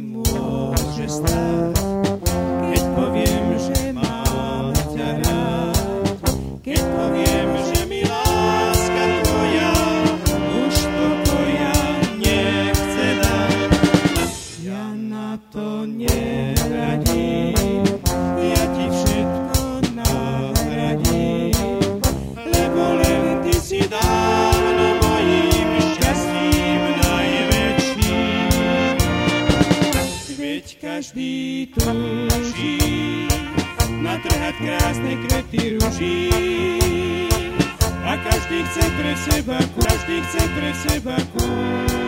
môže stať, keď poviem, že mám ťa rád, keď poviem, že mi láska tvoja už pokoja nechce dať. Ja na to nehľadím, ja ti všetko nahradím, lebo len ty si dávno mojím šťastím najväčším. Veď každý túži natrhať krásne kvety ruží a každý chce pre seba kúsok.